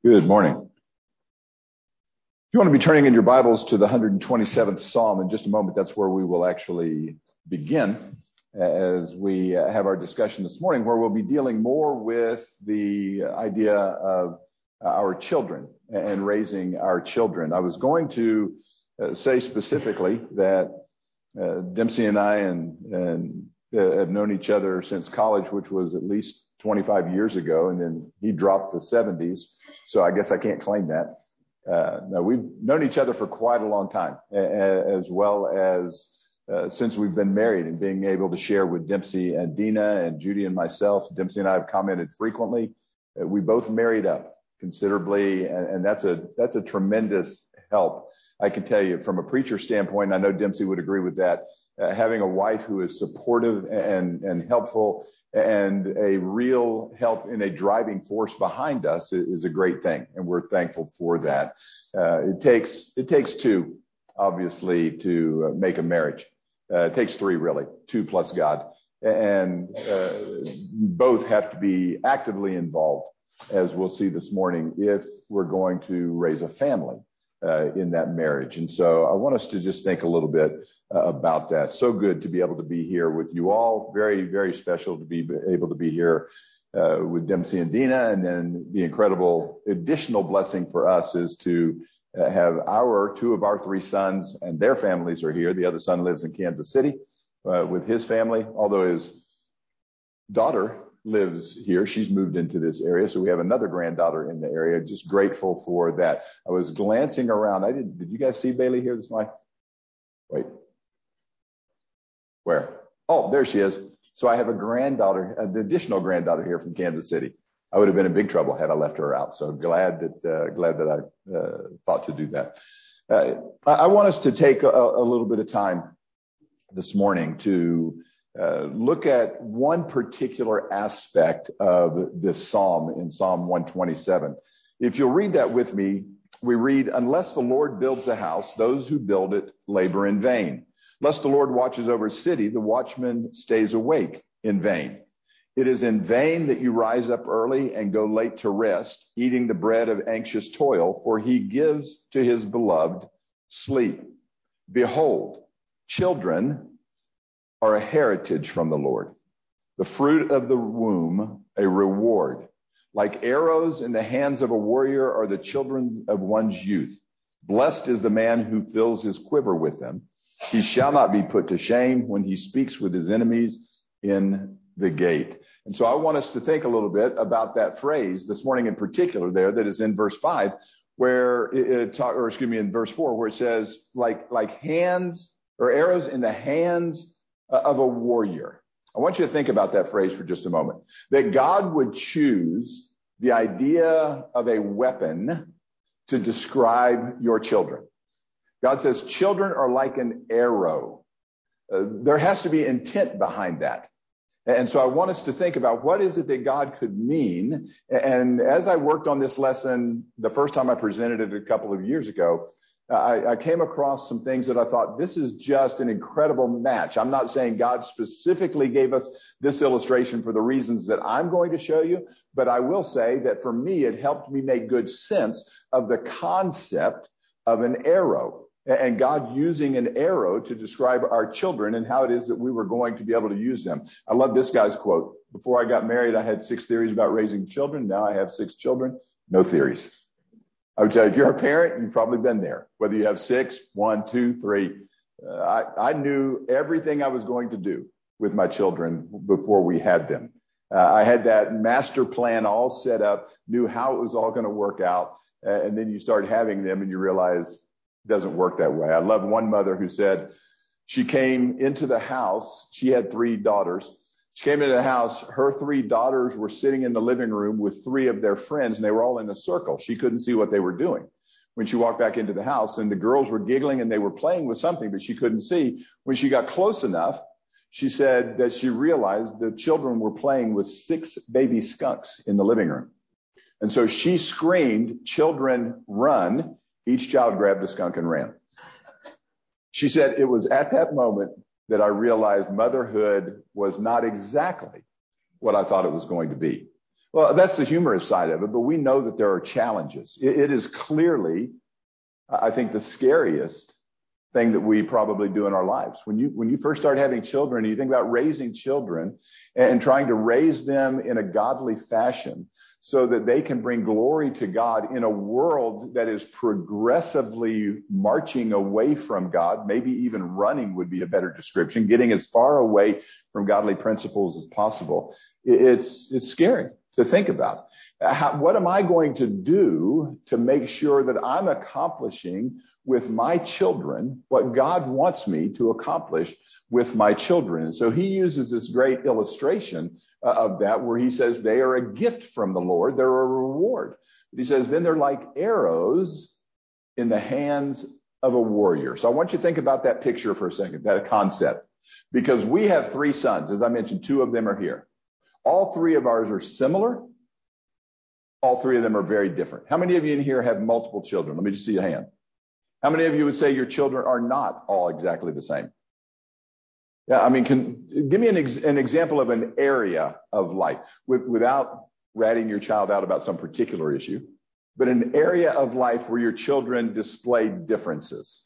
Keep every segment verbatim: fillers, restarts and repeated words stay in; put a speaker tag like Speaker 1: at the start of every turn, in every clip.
Speaker 1: Good morning. If you want to be turning in your Bibles to the one hundred twenty-seventh Psalm in just a moment, that's where we will actually begin as we have our discussion this morning, where we'll be dealing more with the idea of our children and raising our children. I was going to say specifically that uh, Dempsey and I and, and uh, have known each other since college, which was at least twenty-five years ago, and then he dropped the seventies. So I guess I can't claim that. Uh, no, we've known each other for quite a long time, as well as uh, since we've been married and being able to share with Dempsey and Dina and Judy and myself. Dempsey and I have commented frequently. Uh, we both married up considerably, and, and that's a that's a tremendous help. I can tell you from a preacher standpoint, I know Dempsey would agree with that. Uh, having a wife who is supportive and and helpful and a real help in a driving force behind us is a great thing, and we're thankful for that. Uh, it takes it takes two, obviously, to uh, make a marriage. Uh, it takes three, really, two plus God, and uh, both have to be actively involved, as we'll see this morning, if we're going to raise a family uh, in that marriage. And so I want us to just think a little bit Uh, about that. So good to be able to be here with you all. Very, very special to be able to be here uh, with Dempsey and Dina. And then the incredible additional blessing for us is to uh, have our two of our three sons and their families are here. The other son lives in Kansas City uh, with his family, although his daughter lives here. She's moved into this area. So we have another granddaughter in the area. Just grateful for that. I was glancing around. I didn't, did you guys see Bailey here this morning? Wait. Where? Oh, there she is. So I have a granddaughter, an additional granddaughter here from Kansas City. I would have been in big trouble had I left her out. So glad that uh, glad that I uh, thought to do that. Uh, I, I want us to take a, a little bit of time this morning to uh, look at one particular aspect of this psalm in Psalm one twenty-seven. If you'll read that with me, we read, "Unless the Lord builds the house, those who build it labor in vain. Lest the Lord watches over a city, the watchman stays awake in vain. It is in vain that you rise up early and go late to rest, eating the bread of anxious toil, for he gives to his beloved sleep. Behold, children are a heritage from the Lord, the fruit of the womb, a reward. Like arrows in the hands of a warrior are the children of one's youth. Blessed is the man who fills his quiver with them. He shall not be put to shame when he speaks with his enemies in the gate." And so I want us to think a little bit about that phrase this morning in particular there that is in verse five, where it, it talk, or excuse me, in verse four, where it says like, like hands or arrows in the hands of a warrior. I want you to think about that phrase for just a moment, that God would choose the idea of a weapon to describe your children. God says children are like an arrow. Uh, there has to be intent behind that. And so I want us to think about what is it that God could mean. And as I worked on this lesson, the first time I presented it a couple of years ago, I, I came across some things that I thought, this is just an incredible match. I'm not saying God specifically gave us this illustration for the reasons that I'm going to show you, but I will say that for me, it helped me make good sense of the concept of an arrow. And God using an arrow to describe our children and how it is that we were going to be able to use them. I love this guy's quote. Before I got married, I had six theories about raising children. Now I have six children, no theories. I would tell you, if you're a parent, you've probably been there. Whether you have six, one, two, three. Uh, I, I knew everything I was going to do with my children before we had them. Uh, I had that master plan all set up, knew how it was all going to work out. Uh, and then you start having them and you realize doesn't work that way. I love one mother who said she came into the house. She had three daughters. She came into the house. Her three daughters were sitting in the living room with three of their friends, and they were all in a circle. She couldn't see what they were doing when she walked back into the house, and the girls were giggling and they were playing with something, but she couldn't see. When she got close enough, she said that she realized the children were playing with six baby skunks in the living room. And so she screamed, "Children, run." Each child grabbed a skunk and ran. She said it was at that moment that I realized motherhood was not exactly what I thought it was going to be. Well, that's the humorous side of it, but we know that there are challenges. It, it is clearly, I think, the scariest thing that we probably do in our lives. When you when you first start having children, you think about raising children and trying to raise them in a godly fashion so that they can bring glory to God in a world that is progressively marching away from God, maybe even running would be a better description, getting as far away from godly principles as possible. It's it's scary to think about. How, what am I going to do to make sure that I'm accomplishing with my children what God wants me to accomplish with my children? And so he uses this great illustration uh, of that, where he says they are a gift from the Lord. They're a reward. But he says, then they're like arrows in the hands of a warrior. So I want you to think about that picture for a second, that concept, because we have three sons. As I mentioned, two of them are here. All three of ours are similar. All three of them are very different. How many of you in here have multiple children? Let me just see your hand. How many of you would say your children are not all exactly the same? Yeah, I mean, can give me an, ex, an example of an area of life with, without ratting your child out about some particular issue, but an area of life where your children display differences.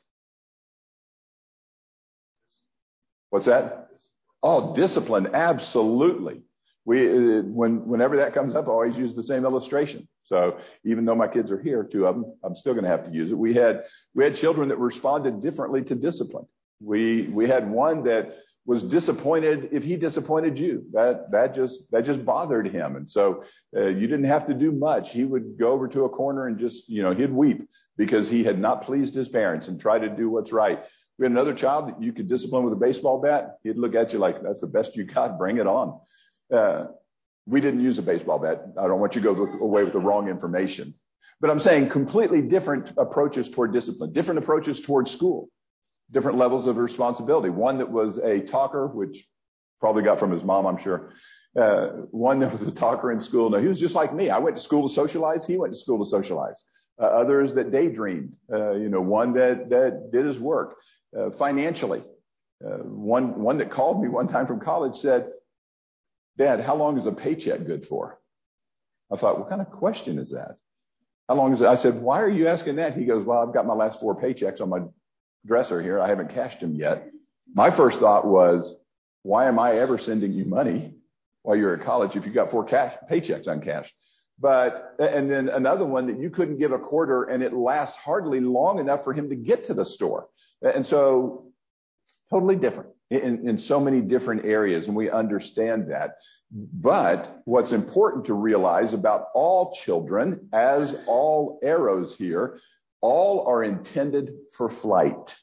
Speaker 1: What's that? Oh, discipline. Absolutely. We, when, whenever that comes up, I always use the same illustration. So even though my kids are here, two of them, I'm still going to have to use it. We had, we had children that responded differently to discipline. We, we had one that was disappointed if he disappointed you. That, that just, that just bothered him. And so uh, you didn't have to do much. He would go over to a corner and just, you know, he'd weep because he had not pleased his parents and try to do what's right. We had another child that you could discipline with a baseball bat. He'd look at you like, that's the best you got. Bring it on. Uh, we didn't use a baseball bat. I don't want you to go away with the wrong information. But I'm saying completely different approaches toward discipline, different approaches toward school, different levels of responsibility. One that was a talker, which probably got from his mom, I'm sure. Uh, one that was a talker in school. No, he was just like me. I went to school to socialize. He went to school to socialize. Uh, others that daydreamed, uh, you know, one that, that did his work uh, financially. Uh, one, one that called me one time from college said, Dad, how long is a paycheck good for? I thought, what kind of question is that? How long is it? I said, why are you asking that? He goes, well, I've got my last four paychecks on my dresser here. I haven't cashed them yet. My first thought was, why am I ever sending you money while you're at college if you got four cash paychecks uncashed? But, and then another one that you couldn't give a quarter and it lasts hardly long enough for him to get to the store. And so totally different in, in so many different areas. And we understand that. But what's important to realize about all children, as all arrows here, all are intended for flight. It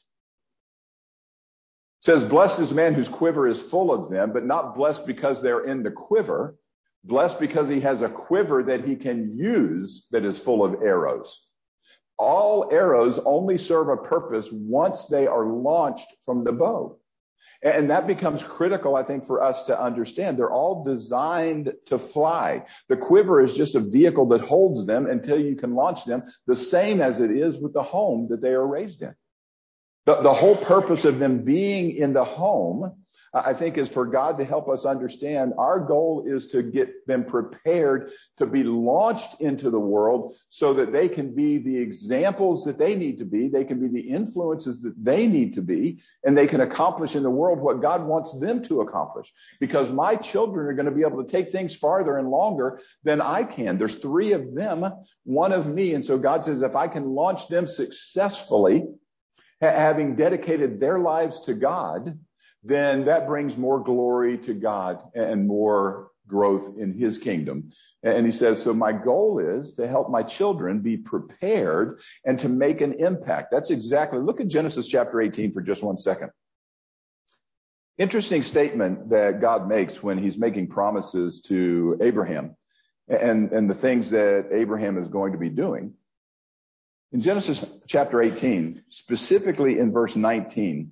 Speaker 1: says, blessed is the man whose quiver is full of them, but not blessed because they're in the quiver. Blessed because he has a quiver that he can use that is full of arrows. All arrows only serve a purpose once they are launched from the bow. And that becomes critical, I think, for us to understand. They're all designed to fly. The quiver is just a vehicle that holds them until you can launch them, the same as it is with the home that they are raised in. The, the whole purpose of them being in the home, I think, is for God to help us understand our goal is to get them prepared to be launched into the world so that they can be the examples that they need to be. They can be the influences that they need to be, and they can accomplish in the world what God wants them to accomplish. Because my children are going to be able to take things farther and longer than I can. There's three of them, one of me. And so God says, if I can launch them successfully, having dedicated their lives to God, then that brings more glory to God and more growth in his kingdom. And he says, so my goal is to help my children be prepared and to make an impact. That's exactly, look at Genesis chapter eighteen for just one second. Interesting statement that God makes when he's making promises to Abraham and, and the things that Abraham is going to be doing. In Genesis chapter eighteen, specifically in verse nineteen,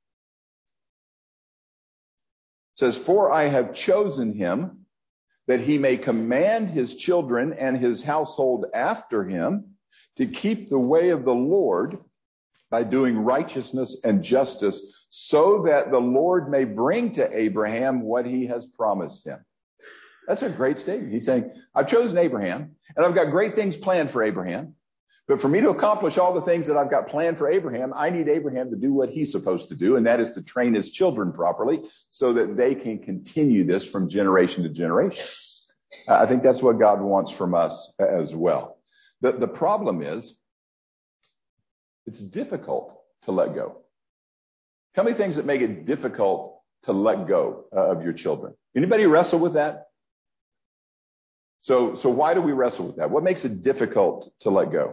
Speaker 1: says, for I have chosen him that he may command his children and his household after him to keep the way of the Lord by doing righteousness and justice, so that the Lord may bring to Abraham what he has promised him. That's a great statement. He's saying, I've chosen Abraham, and I've got great things planned for Abraham. But for me to accomplish all the things that I've got planned for Abraham, I need Abraham to do what he's supposed to do, and that is to train his children properly so that they can continue this from generation to generation. I think that's what God wants from us as well. The, the problem is, it's difficult to let go. Tell me things that make it difficult to let go uh, of your children. Anybody wrestle with that? So, so why do we wrestle with that? What makes it difficult to let go?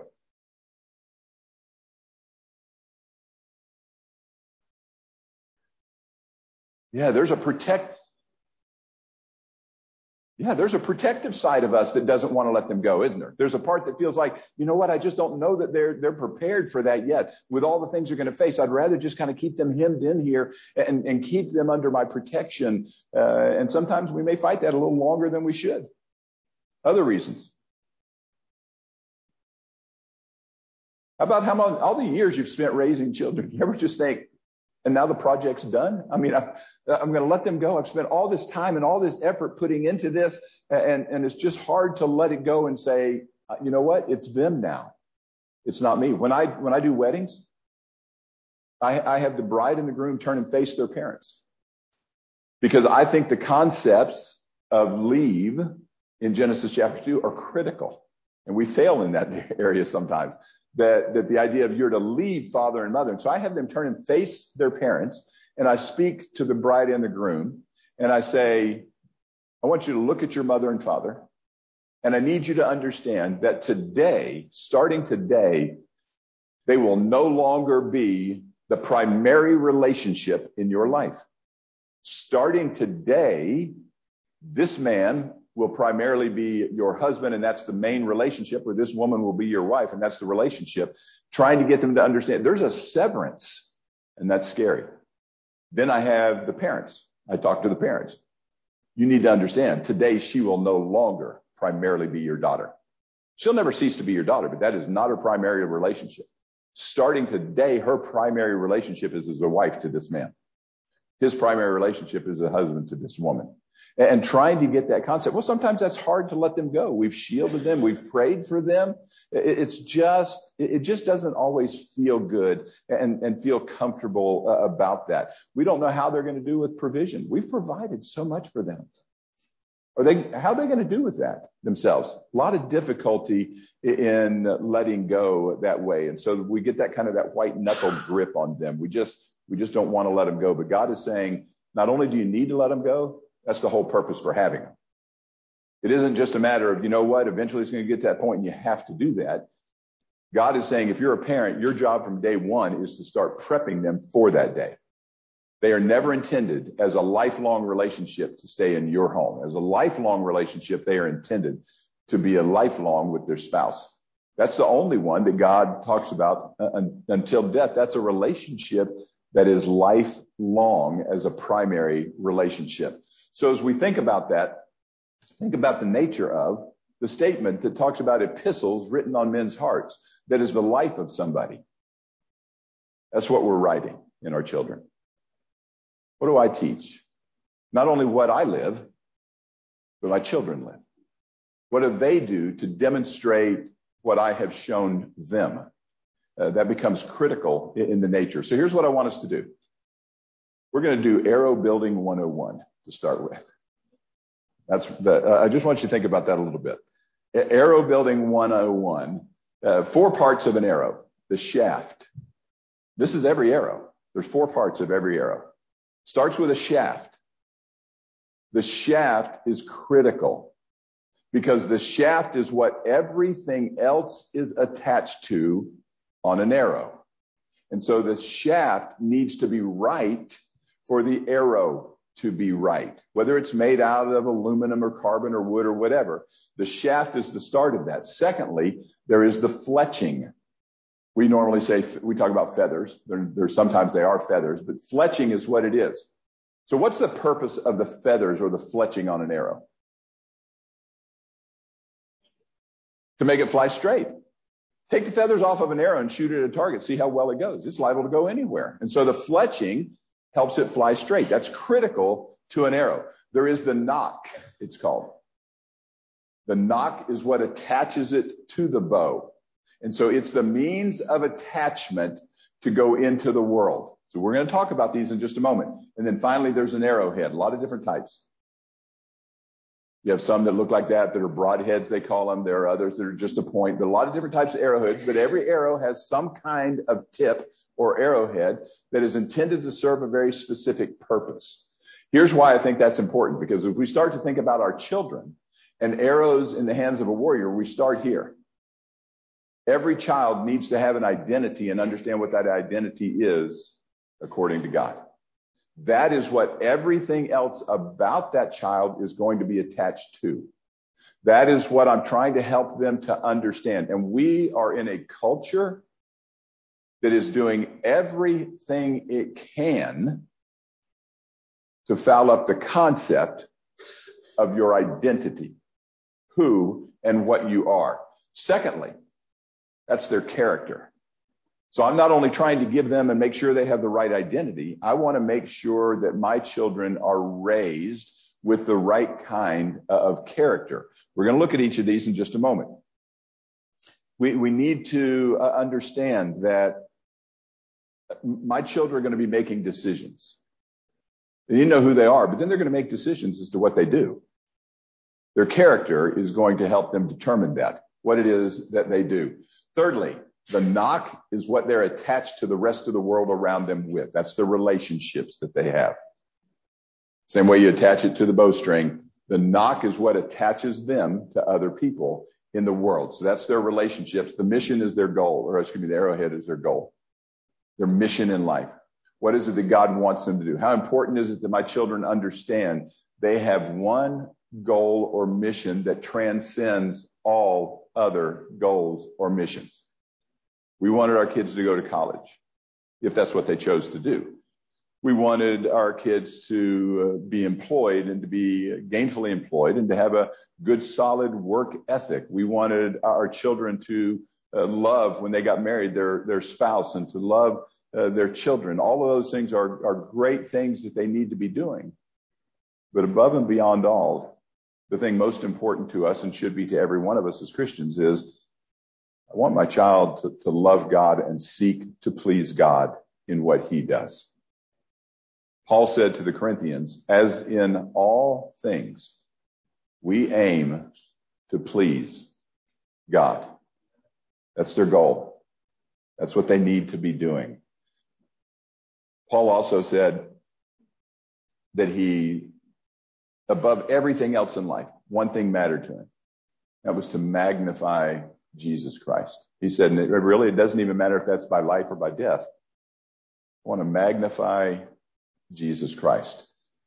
Speaker 1: Yeah, there's a protect. Yeah, there's a protective side of us that doesn't want to let them go, isn't there? There's a part that feels like, you know what, I just don't know that they're they're prepared for that yet. With all the things they're going to face, I'd rather just kind of keep them hemmed in here and, and keep them under my protection. Uh, and sometimes we may fight that a little longer than we should. Other reasons. How about how long, all the years you've spent raising children? You ever just think, and now the project's done? I mean, I, I'm going to let them go. I've spent all this time and all this effort putting into this, and, and it's just hard to let it go and say, you know what? It's them now. It's not me. When I when I do weddings, I, I have the bride and the groom turn and face their parents, because I think the concepts of leave in Genesis chapter two are critical, and we fail in that area sometimes. That, that the idea of you're to leave father and mother. And so I have them turn and face their parents, and I speak to the bride and the groom, and I say, I want you to look at your mother and father, and I need you to understand that today, starting today, they will no longer be the primary relationship in your life. Starting today, this man will primarily be your husband, and that's the main relationship, or this woman will be your wife, and that's the relationship. Trying to get them to understand there's a severance, and that's scary. Then I have the parents. I talk to the parents. You need to understand, today she will no longer primarily be your daughter. She'll never cease to be your daughter, but that is not her primary relationship. Starting today, her primary relationship is as a wife to this man. His primary relationship is a husband to this woman. And trying to get that concept. Well, sometimes that's hard to let them go. We've shielded them. We've prayed for them. It's just, it just doesn't always feel good and, and feel comfortable about that. We don't know how they're going to do with provision. We've provided so much for them. Are they, how are they going to do with that themselves? A lot of difficulty in letting go that way. And so we get that kind of that white knuckle grip on them. We just, we just don't want to let them go. But God is saying, not only do you need to let them go, that's the whole purpose for having them. It isn't just a matter of, you know what, eventually it's going to get to that point and you have to do that. God is saying, if you're a parent, your job from day one is to start prepping them for that day. They are never intended as a lifelong relationship to stay in your home. As a lifelong relationship, they are intended to be a lifelong with their spouse. That's the only one that God talks about uh, until death. That's a relationship that is lifelong as a primary relationship. So as we think about that, think about the nature of the statement that talks about epistles written on men's hearts. That is the life of somebody. That's what we're writing in our children. What do I teach? Not only what I live, but my children live. What do they do to demonstrate what I have shown them? Uh, that becomes critical in, in the nature. So here's what I want us to do. We're going to do Arrow Building one oh one. To start with. That's the, uh, I just want you to think about that a little bit. Arrow Building one oh one, uh, four parts of an arrow. The shaft. This is every arrow. There's four parts of every arrow. Starts with a shaft. The shaft is critical because the shaft is what everything else is attached to on an arrow. And so the shaft needs to be right for the arrow to be right, whether it's made out of aluminum or carbon or wood or whatever. The shaft is the start of that. Secondly, there is the fletching. We normally say, we talk about feathers. There, there sometimes they are feathers, but fletching is what it is. So what's the purpose of the feathers or the fletching on an arrow? To make it fly straight. Take the feathers off of an arrow and shoot it at a target. See how well it goes. It's liable to go anywhere. And so the fletching helps it fly straight. That's critical to an arrow. There is the nock, it's called. The nock is what attaches it to the bow. And so it's the means of attachment to go into the world. So we're going to talk about these in just a moment. And then finally, there's an arrowhead, a lot of different types. You have some that look like that, that are broadheads, they call them. There are others that are just a point, but a lot of different types of arrowheads. But every arrow has some kind of tip or arrowhead that is intended to serve a very specific purpose. Here's why I think that's important, because if we start to think about our children and arrows in the hands of a warrior, we start here. Every child needs to have an identity and understand what that identity is according to God. That is what everything else about that child is going to be attached to. That is what I'm trying to help them to understand. And we are in a culture that is doing everything it can to foul up the concept of your identity, who and what you are. Secondly, that's their character. So I'm not only trying to give them and make sure they have the right identity, I want to make sure that my children are raised with the right kind of character. We're going to look at each of these in just a moment. We, we need to uh, understand that my children are going to be making decisions. You know who they are, but then they're going to make decisions as to what they do. Their character is going to help them determine that, what it is that they do. Thirdly, the nock is what they're attached to the rest of the world around them with. That's the relationships that they have. Same way you attach it to the bowstring, the nock is what attaches them to other people in the world. So that's their relationships. The mission is their goal, or excuse me, the arrowhead is their goal, their mission in life. What is it that God wants them to do? How important is it that my children understand they have one goal or mission that transcends all other goals or missions? We wanted our kids to go to college, if that's what they chose to do. We wanted our kids to uh, be employed and to be gainfully employed and to have a good, solid work ethic. We wanted our children to uh, love, when they got married, their, their spouse, and to love uh, their children. All of those things are, are great things that they need to be doing. But above and beyond all, the thing most important to us, and should be to every one of us as Christians, is I want my child to, to love God and seek to please God in what he does. Paul said to the Corinthians, as in all things, we aim to please God. That's their goal. That's what they need to be doing. Paul also said that he, above everything else in life, one thing mattered to him. That was to magnify Jesus Christ. He said, and it really, it doesn't even matter if that's by life or by death. I want to magnify Jesus Christ.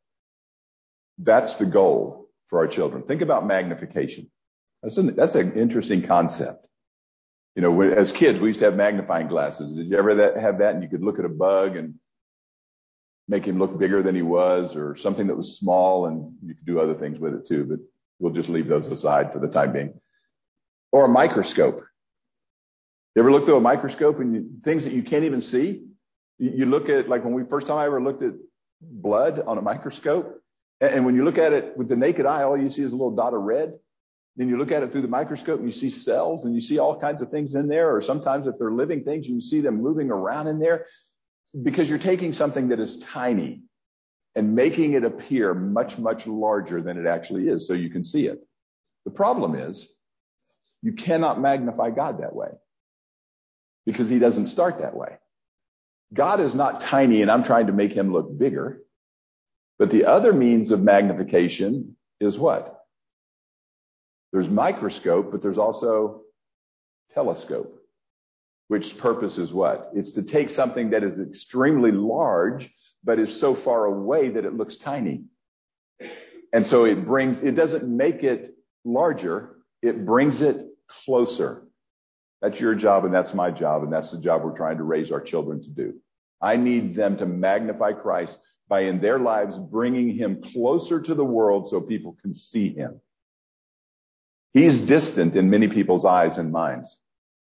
Speaker 1: That's the goal for our children. Think about magnification. That's an, that's an interesting concept. You know, as kids, we used to have magnifying glasses. Did you ever that, have that? And you could look at a bug and make him look bigger than he was, or something that was small, and you could do other things with it too, but we'll just leave those aside for the time being. Or a microscope. You ever look through a microscope and you, things that you can't even see? You, you look at, like when we first time I ever looked at blood on a microscope, and, and when you look at it with the naked eye, all you see is a little dot of red. Then you look at it through the microscope and you see cells and you see all kinds of things in there, or sometimes if they're living things, you can see them moving around in there, because you're taking something that is tiny and making it appear much, much larger than it actually is, so you can see it. The problem is, you cannot magnify God that way, because he doesn't start that way. God is not tiny and I'm trying to make him look bigger. But the other means of magnification is what? There's microscope, but there's also telescope, which purpose is what? It's to take something that is extremely large, but is so far away that it looks tiny. And so it brings, it doesn't make it larger, it brings it closer. That's your job and that's my job, and that's the job we're trying to raise our children to do. I need them to magnify Christ by in their lives bringing him closer to the world so people can see him. He's distant in many people's eyes and minds.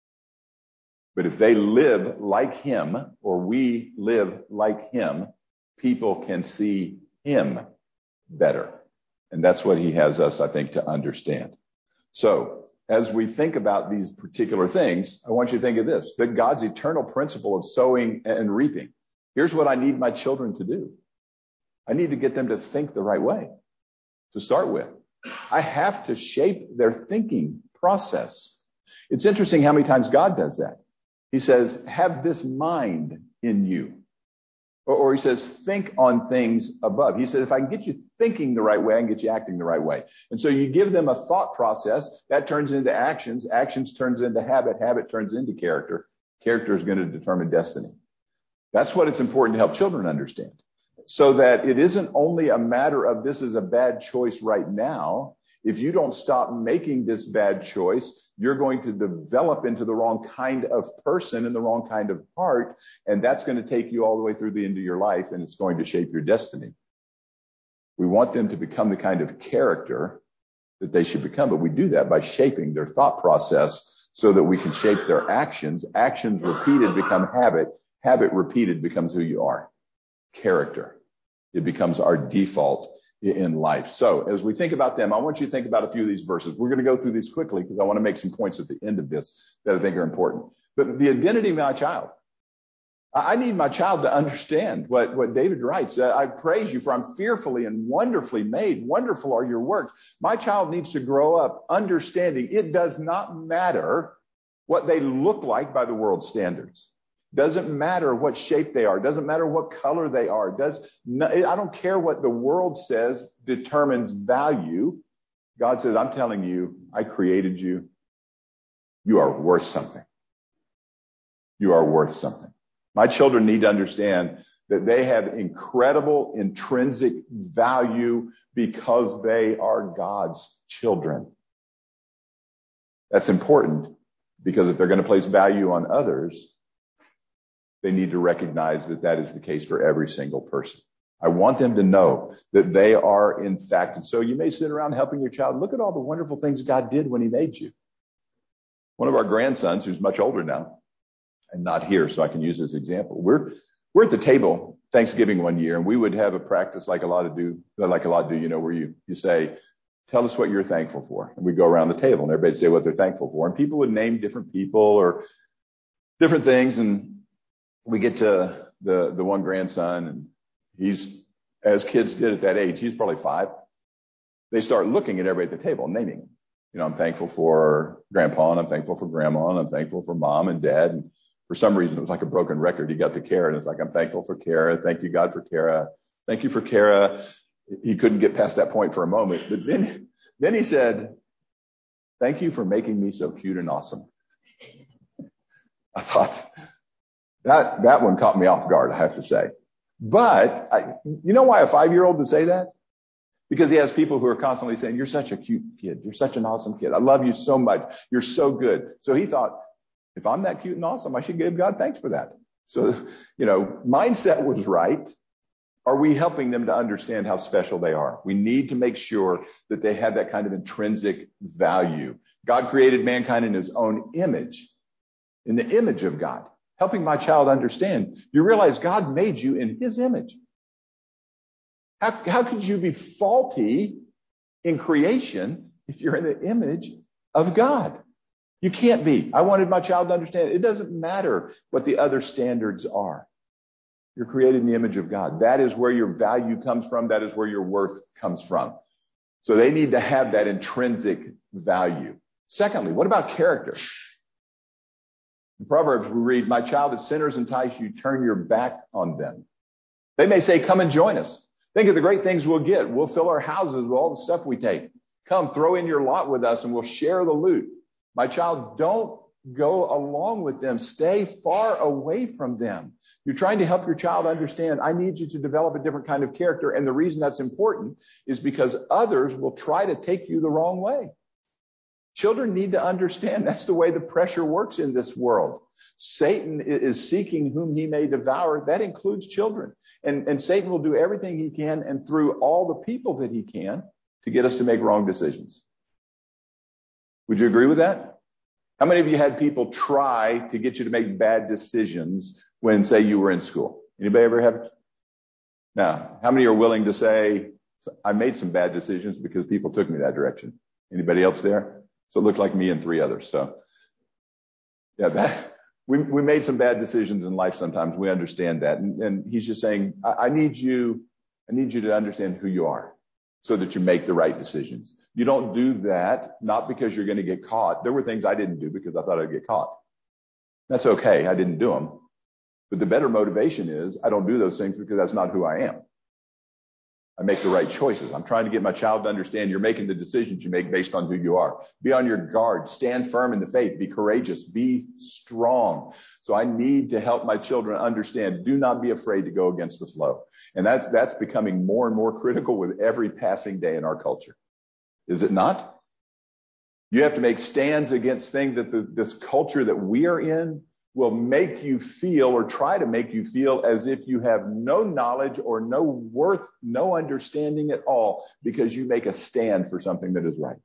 Speaker 1: But if they live like him, or we live like him, people can see him better. And that's what he has us, I think, to understand. So as we think about these particular things, I want you to think of this, that God's eternal principle of sowing and reaping. Here's what I need my children to do. I need to get them to think the right way to start with. I have to shape their thinking process. It's interesting how many times God does that. He says, have this mind in you. Or, or he says, think on things above. He said, if I can get you thinking the right way, I can get you acting the right way. And so you give them a thought process that turns into actions. Actions turns into habit. Habit turns into character. Character is going to determine destiny. That's what it's important to help children understand. So that it isn't only a matter of this is a bad choice right now. If you don't stop making this bad choice, you're going to develop into the wrong kind of person and the wrong kind of heart. And that's going to take you all the way through the end of your life, and it's going to shape your destiny. We want them to become the kind of character that they should become, but we do that by shaping their thought process so that we can shape their actions. Actions repeated become habit. Habit repeated becomes who you are. Character. It becomes our default in life. So as we think about them, I want you to think about a few of these verses. We're going to go through these quickly because I want to make some points at the end of this that I think are important. But the identity of my child. I need my child to understand what, what David writes. Uh, I praise you for I'm fearfully and wonderfully made. Wonderful are your works. My child needs to grow up understanding it does not matter what they look like by the world's standards. Doesn't matter what shape they are. Doesn't matter what color they are. Does no, I don't care what the world says determines value. God says, I'm telling you, I created you. You are worth something. You are worth something. My children need to understand that they have incredible intrinsic value because they are God's children. That's important because if they're going to place value on others, they need to recognize that that is the case for every single person. I want them to know that they are, in fact, and so you may sit around helping your child. Look at all the wonderful things God did when he made you. One of our grandsons, who's much older now and not here, so I can use this example. We're we're at the table Thanksgiving one year, and we would have a practice like a lot of do, like a lot do, you know, where you you say, tell us what you're thankful for. And we go around the table and everybody say what they're thankful for. And people would name different people or different things, and we get to the, the one grandson, and he's, as kids did at that age, he's probably five. They start looking at everybody at the table, naming them. You know, I'm thankful for grandpa, and I'm thankful for grandma, and I'm thankful for mom and dad. And for some reason, it was like a broken record. He got to Kara, and it's like, I'm thankful for Kara. Thank you, God, for Kara. Thank you for Kara. He couldn't get past that point for a moment. But then, then he said, thank you for making me so cute and awesome. I thought, That that one caught me off guard, I have to say. But I, you know why a five-year-old would say that? Because he has people who are constantly saying, you're such a cute kid. You're such an awesome kid. I love you so much. You're so good. So he thought, if I'm that cute and awesome, I should give God thanks for that. So, you know, mindset was right. Are we helping them to understand how special they are? We need to make sure that they have that kind of intrinsic value. God created mankind in his own image, in the image of God. Helping my child understand, you realize God made you in his image. How, how could you be faulty in creation if you're in the image of God? You can't be. I wanted my child to understand it doesn't matter what the other standards are. You're created in the image of God. That is where your value comes from. That is where your worth comes from. So they need to have that intrinsic value. Secondly, what about character? In Proverbs, we read, my child, if sinners entice you, turn your back on them. They may say, come and join us. Think of the great things we'll get. We'll fill our houses with all the stuff we take. Come, throw in your lot with us and we'll share the loot. My child, don't go along with them. Stay far away from them. You're trying to help your child understand, I need you to develop a different kind of character. And the reason that's important is because others will try to take you the wrong way. Children need to understand that's the way the pressure works in this world. Satan is seeking whom he may devour. That includes children. And, and Satan will do everything he can and through all the people that he can to get us to make wrong decisions. Would you agree with that? How many of you had people try to get you to make bad decisions when, say, you were in school? Anybody ever have? Now, how many are willing to say, I made some bad decisions because people took me that direction? Anybody else there? So it looked like me and three others. So yeah, that we, we made some bad decisions in life sometimes. We understand that. And, and he's just saying, I, I need you, I need you to understand who you are so that you make the right decisions. You don't do that, not because you're going to get caught. There were things I didn't do because I thought I'd get caught. That's okay. I didn't do them. But the better motivation is I don't do those things because that's not who I am. I make the right choices. I'm trying to get my child to understand you're making the decisions you make based on who you are. Be on your guard. Stand firm in the faith. Be courageous. Be strong. So I need to help my children understand. Do not be afraid to go against the flow. And that's, that's becoming more and more critical with every passing day in our culture. Is it not? You have to make stands against things that the, this culture that we are in will make you feel or try to make you feel as if you have no knowledge or no worth, no understanding at all because you make a stand for something that is right.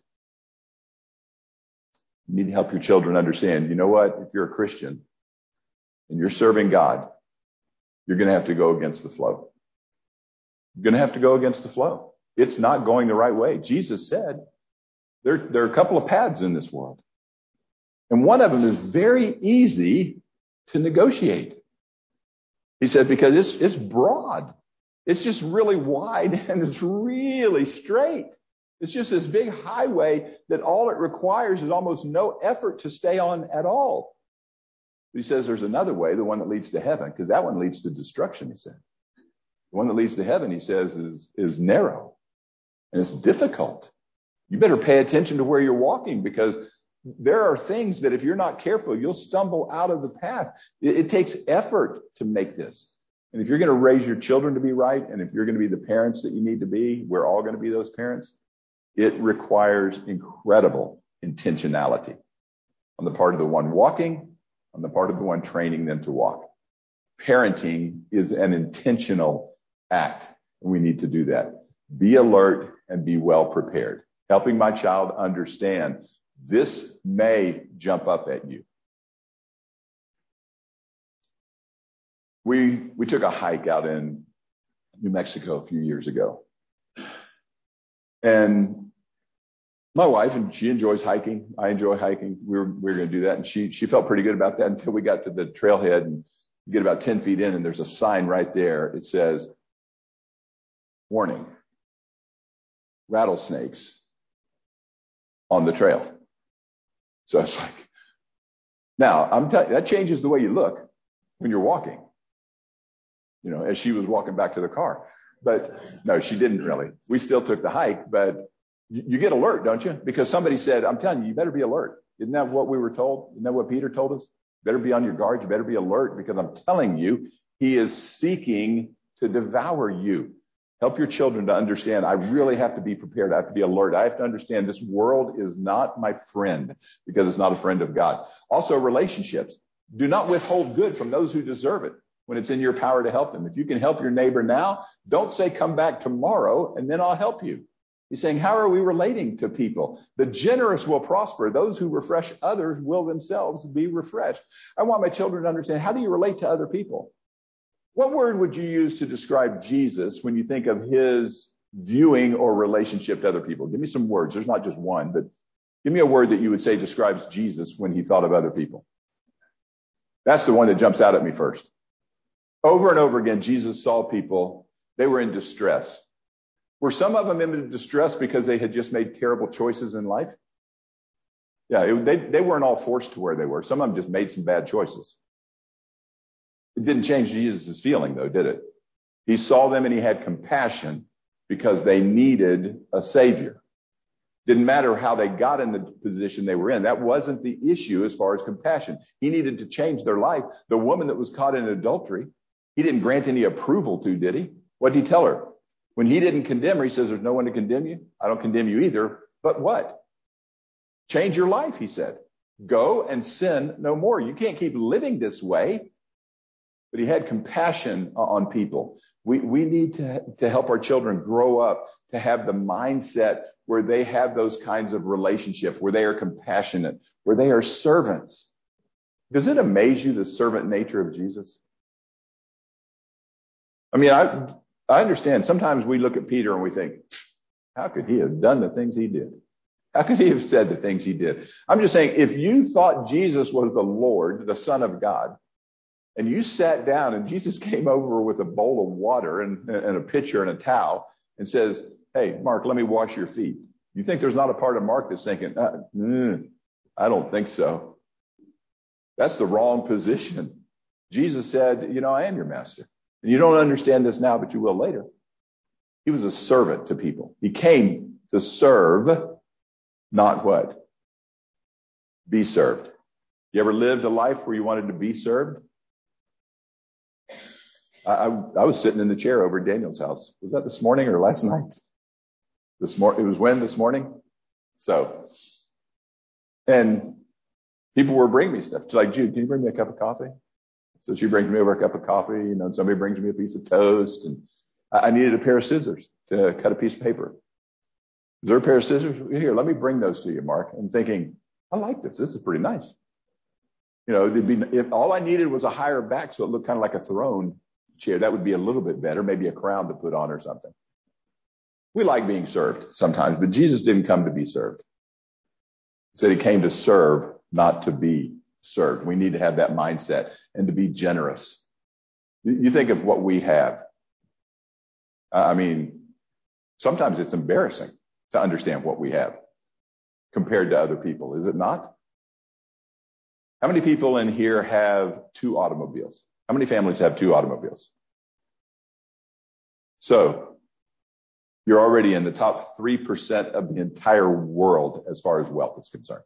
Speaker 1: You need to help your children understand, you know what? If you're a Christian and you're serving God, you're going to have to go against the flow. You're going to have to go against the flow. It's not going the right way. Jesus said there, there are a couple of paths in this world. And one of them is very easy to negotiate. He said, because it's, it's broad. It's just really wide and it's really straight. It's just this big highway that all it requires is almost no effort to stay on at all. He says there's another way, the one that leads to heaven, because that one leads to destruction, he said. The one that leads to heaven, he says, is, is narrow and it's difficult. You better pay attention to where you're walking because there are things that if you're not careful, you'll stumble out of the path. It, it takes effort to make this. And if you're going to raise your children to be right, and if you're going to be the parents that you need to be, we're all going to be those parents. It requires incredible intentionality on the part of the one walking, on the part of the one training them to walk. Parenting is an intentional act, and we need to do that. Be alert and be well prepared. Helping my child understand this may jump up at you. We we took a hike out in New Mexico a few years ago. And my wife, and she enjoys hiking. I enjoy hiking. We were, we were going to do that. And she, she felt pretty good about that until we got to the trailhead and you get about ten feet in and there's a sign right there. It says, warning, rattlesnakes on the trail. So it's like, now I'm telling you, that changes the way you look when you're walking, you know, as she was walking back to the car. But no, she didn't really. We still took the hike, but you, you get alert, don't you? Because somebody said, I'm telling you, you better be alert. Isn't that what we were told? Isn't that what Peter told us? You better be on your guard. You better be alert because I'm telling you, he is seeking to devour you. Help your children to understand, I really have to be prepared. I have to be alert. I have to understand this world is not my friend because it's not a friend of God. Also, relationships. Do not withhold good from those who deserve it when it's in your power to help them. If you can help your neighbor now, don't say come back tomorrow and then I'll help you. He's saying, how are we relating to people? The generous will prosper. Those who refresh others will themselves be refreshed. I want my children to understand, how do you relate to other people? What word would you use to describe Jesus when you think of his viewing or relationship to other people? Give me some words. There's not just one, but give me a word that you would say describes Jesus when he thought of other people. That's the one that jumps out at me first. Over and over again, Jesus saw people, they were in distress. Were some of them in distress because they had just made terrible choices in life? Yeah, it, they, they weren't all forced to where they were. Some of them just made some bad choices. It didn't change Jesus' feeling, though, did it? He saw them and he had compassion because they needed a savior. Didn't matter how they got in the position they were in. That wasn't the issue as far as compassion. He needed to change their life. The woman that was caught in adultery, he didn't grant any approval to, did he? What did he tell her? When he didn't condemn her, he says, there's no one to condemn you. I don't condemn you either. But what? Change your life, he said. Go and sin no more. You can't keep living this way. But he had compassion on people. We, we need to, to help our children grow up to have the mindset where they have those kinds of relationships, where they are compassionate, where they are servants. Does it amaze you the servant nature of Jesus? I mean, I, I understand. Sometimes we look at Peter and we think, how could he have done the things he did? How could he have said the things he did? I'm just saying, if you thought Jesus was the Lord, the Son of God, and you sat down and Jesus came over with a bowl of water and, and a pitcher and a towel and says, hey, Mark, let me wash your feet. You think there's not a part of Mark that's thinking, uh, mm, I don't think so. That's the wrong position. Jesus said, you know, I am your master. And you don't understand this now, but you will later. He was a servant to people. He came to serve, not what? Be served. You ever lived a life where you wanted to be served? I, I, I was sitting in the chair over at Daniel's house. Was that this morning or last night? This mor- It was when this morning? So, and people were bringing me stuff. She's like, Jude, can you bring me a cup of coffee? So she brings me over a cup of coffee, you know, and somebody brings me a piece of toast, and I needed a pair of scissors to cut a piece of paper. Is there a pair of scissors? Here, let me bring those to you, Mark. I'm thinking, I like this. This is pretty nice. You know, it'd be, if all I needed was a higher back so it looked kind of like a throne chair, that would be a little bit better, maybe a crown to put on or something. We like being served sometimes, but Jesus didn't come to be served. He said he came to serve, not to be served. We need to have that mindset and to be generous. You think of what we have. I mean, sometimes it's embarrassing to understand what we have compared to other people, is it not? How many people in here have two automobiles? How many families have two automobiles? So you're already in the top three percent of the entire world as far as wealth is concerned.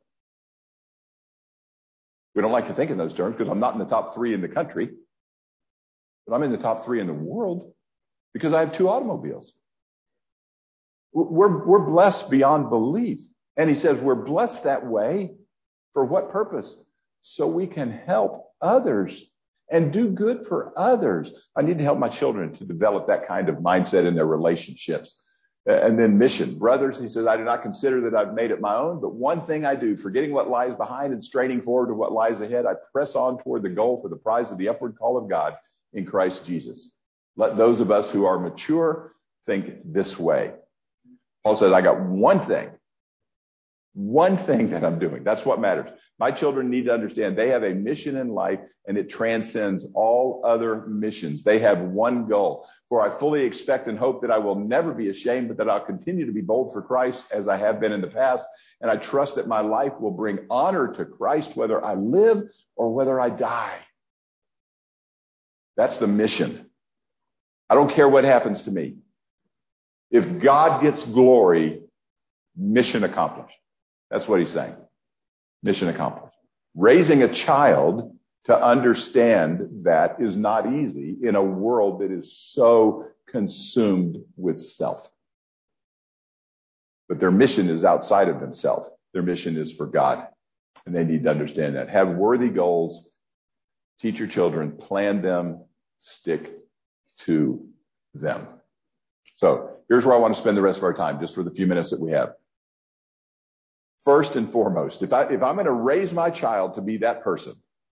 Speaker 1: We don't like to think in those terms because I'm not in the top three in the country, but I'm in the top three in the world because I have two automobiles. We're, we're blessed beyond belief. And he says we're blessed that way for what purpose? So we can help others and do good for others. I need to help my children to develop that kind of mindset in their relationships. And then mission. Brothers, he says, I do not consider that I've made it my own, but one thing I do, forgetting what lies behind and straining forward to what lies ahead, I press on toward the goal for the prize of the upward call of God in Christ Jesus. Let those of us who are mature think this way. Paul says, I got one thing, one thing that I'm doing. That's what matters. My children need to understand they have a mission in life and it transcends all other missions. They have one goal. For I fully expect and hope that I will never be ashamed, but that I'll continue to be bold for Christ as I have been in the past. And I trust that my life will bring honor to Christ, whether I live or whether I die. That's the mission. I don't care what happens to me. If God gets glory, mission accomplished. That's what he's saying. Mission accomplished. Raising a child to understand that is not easy in a world that is so consumed with self. But their mission is outside of themselves. Their mission is for God. And they need to understand that. Have worthy goals. Teach your children. Plan them. Stick to them. So here's where I want to spend the rest of our time, just for the few minutes that we have. First and foremost, if I, if I'm going to raise my child to be that person,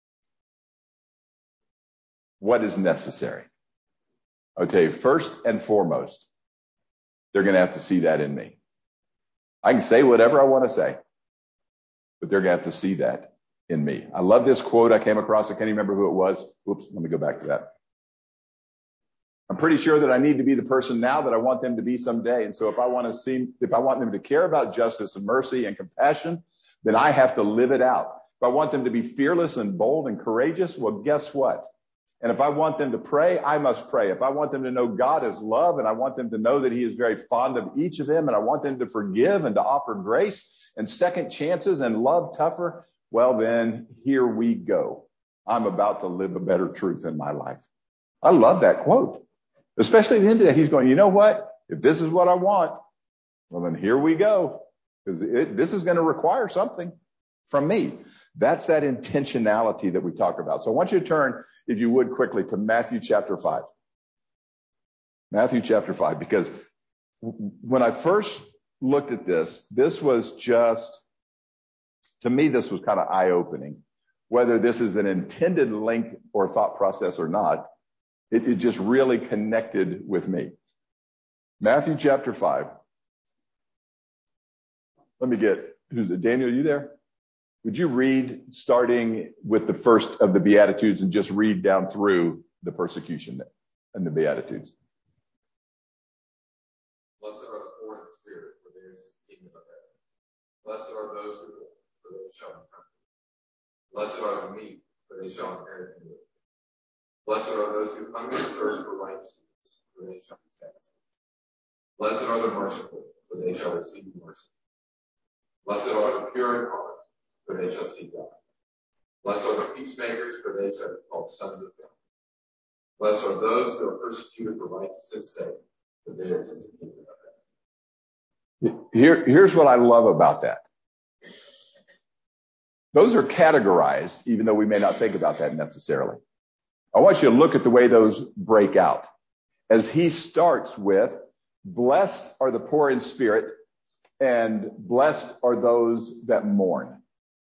Speaker 1: what is necessary? I'll tell you, first and foremost, they're going to have to see that in me. I can say whatever I want to say, but they're going to have to see that in me. I love this quote I came across. I can't even remember who it was. Oops, let me go back to that. I'm pretty sure that I need to be the person now that I want them to be someday. And so if I want to see, if I want them to care about justice and mercy and compassion, then I have to live it out. If I want them to be fearless and bold and courageous, well, guess what? And if I want them to pray, I must pray. If I want them to know God as love, and I want them to know that he is very fond of each of them, and I want them to forgive and to offer grace and second chances and love tougher, well, then here we go. I'm about to live a better truth in my life. I love that quote. Especially at the end of that, he's going, you know what? If this is what I want, well, then here we go. Because this is going to require something from me. That's that intentionality that we talk about. So I want you to turn, if you would, quickly to Matthew chapter five. Matthew chapter five, because when I first looked at this, this was just, to me, this was kind of eye-opening. Whether this is an intended link or thought process or not, It, it just really connected with me. Matthew chapter five. let me get, who's it? Daniel, are you there? Would you read starting with the first of the Beatitudes and just read down through the persecution and the Beatitudes?
Speaker 2: Blessed are the poor in spirit, for theirs is the kingdom of heaven. Blessed are those who mourn, for they shall be comforted. Blessed are the meek, for they shall inherit the earth. Blessed are those who hunger and thirst for righteousness, for they shall be satisfied. Blessed are the merciful, for they shall receive mercy. Blessed are the pure in heart, for they shall see God. Blessed are the peacemakers, for they shall be called sons of God. Blessed are those who are persecuted for righteousness' sake, for theirs is the kingdom of heaven.
Speaker 1: Here, here's what I love about that. Those are categorized, even though we may not think about that necessarily. I want you to look at the way those break out. As he starts with, blessed are the poor in spirit, and blessed are those that mourn.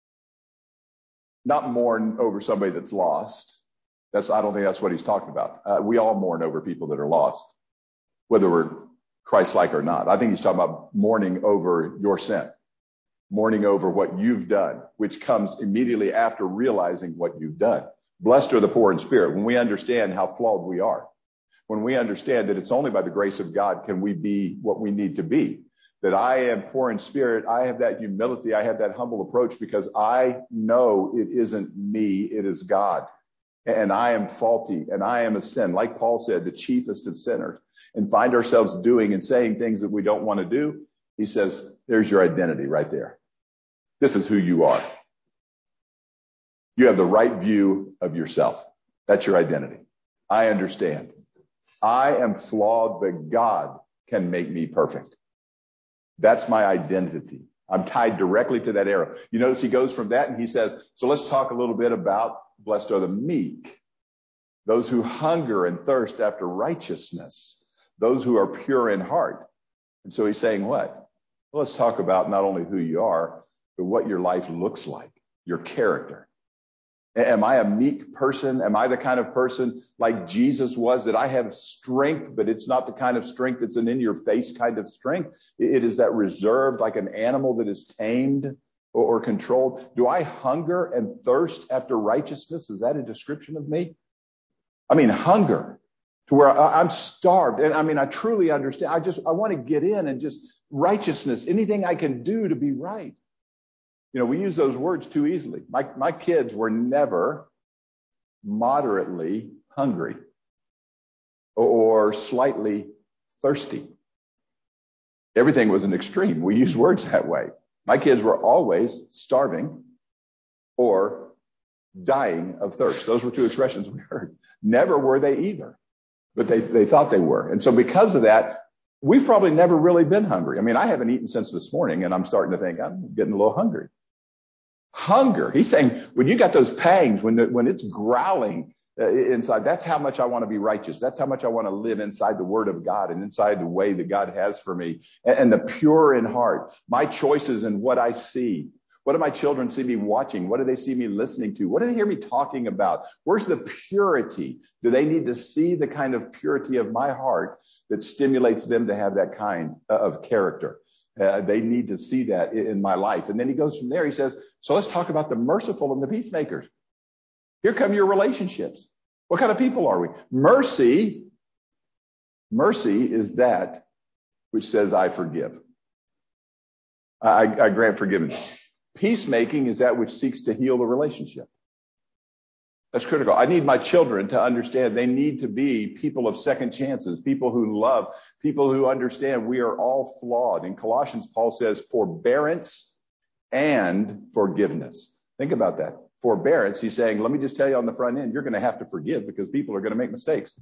Speaker 1: Not mourn over somebody that's lost. That's, I don't think that's what he's talking about. Uh, we all mourn over people that are lost, whether we're Christ-like or not. I think he's talking about mourning over your sin, mourning over what you've done, which comes immediately after realizing what you've done. Blessed are the poor in spirit. When we understand how flawed we are, when we understand that it's only by the grace of God can we be what we need to be, that I am poor in spirit, I have that humility, I have that humble approach because I know it isn't me, it is God. And I am faulty and I am a sin. Like Paul said, the chiefest of sinners, and find ourselves doing and saying things that we don't want to do. He says, there's your identity right there. This is who you are. You have the right view of yourself. That's your identity. I understand. I am flawed, but God can make me perfect. That's my identity. I'm tied directly to that arrow. You notice he goes from that and he says, so let's talk a little bit about blessed are the meek, those who hunger and thirst after righteousness, those who are pure in heart. And so he's saying what? Well, let's talk about not only who you are, but what your life looks like, your character. Am I a meek person? Am I the kind of person like Jesus was, that I have strength, but it's not the kind of strength that's an in-your-face kind of strength? It is that reserved, like an animal that is tamed or controlled. Do I hunger and thirst after righteousness? Is that a description of me? I mean, hunger to where I'm starved. And I mean, I truly understand. I just, I want to get in and just righteousness, anything I can do to be right. You know, we use those words too easily. My, my kids were never moderately hungry or slightly thirsty. Everything was an extreme. We use words that way. My kids were always starving or dying of thirst. Those were two expressions we heard. Never were they either, but they, they thought they were. And so because of that, we've probably never really been hungry. I mean, I haven't eaten since this morning, and I'm starting to think I'm getting a little hungry. Hunger. He's saying when you got those pangs, when the, when it's growling uh, inside, that's how much I want to be righteous. That's how much I want to live inside the word of God and inside the way that God has for me. And, and the pure in heart, my choices and what I see. What do my children see me watching? What do they see me listening to? What do they hear me talking about? Where's the purity? Do they need to see the kind of purity of my heart that stimulates them to have that kind of character? Uh, they need to see that in, in my life. And then he goes from there. He says, so let's talk about the merciful and the peacemakers. Here come your relationships. What kind of people are we? Mercy, mercy is that which says, I forgive. I, I grant forgiveness. Peacemaking is that which seeks to heal the relationship. That's critical. I need my children to understand they need to be people of second chances, people who love, people who understand we are all flawed. In Colossians, Paul says forbearance and forgiveness. Think about that. Forbearance, he's saying, let me just tell you on the front end, you're going to have to forgive because people are going to make mistakes.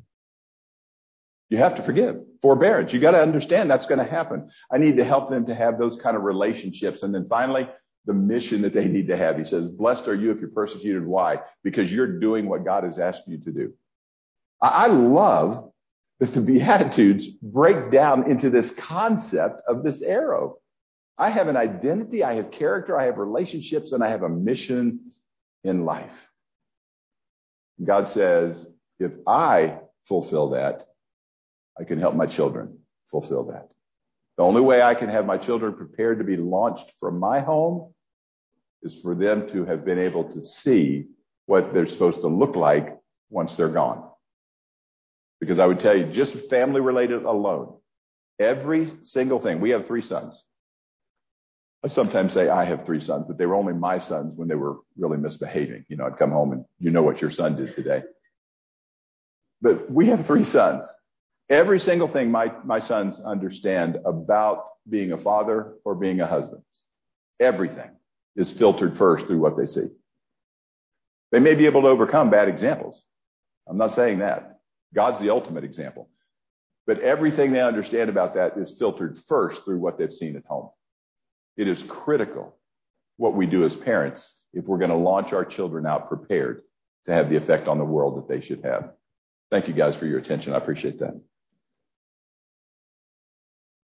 Speaker 1: You have to forgive. Forbearance, you got to understand that's going to happen. I need to help them to have those kind of relationships. And then finally, the mission that they need to have. He says, blessed are you if you're persecuted. Why? Because you're doing what God has asked you to do. I love that the Beatitudes break down into this concept of this arrow. I have an identity, I have character, I have relationships, and I have a mission in life. God says, if I fulfill that, I can help my children fulfill that. The only way I can have my children prepared to be launched from my home is for them to have been able to see what they're supposed to look like once they're gone. Because I would tell you, just family related alone, every single thing. We have three sons. I sometimes say I have three sons, but they were only my sons when they were really misbehaving. You know, I'd come home and you know what your son did today. But we have three sons. Every single thing my, my sons understand about being a father or being a husband, everything is filtered first through what they see. They may be able to overcome bad examples. I'm not saying that. God's the ultimate example. But everything they understand about that is filtered first through what they've seen at home. It is critical what we do as parents if we're going to launch our children out prepared to have the effect on the world that they should have. Thank you guys for your attention. I appreciate that.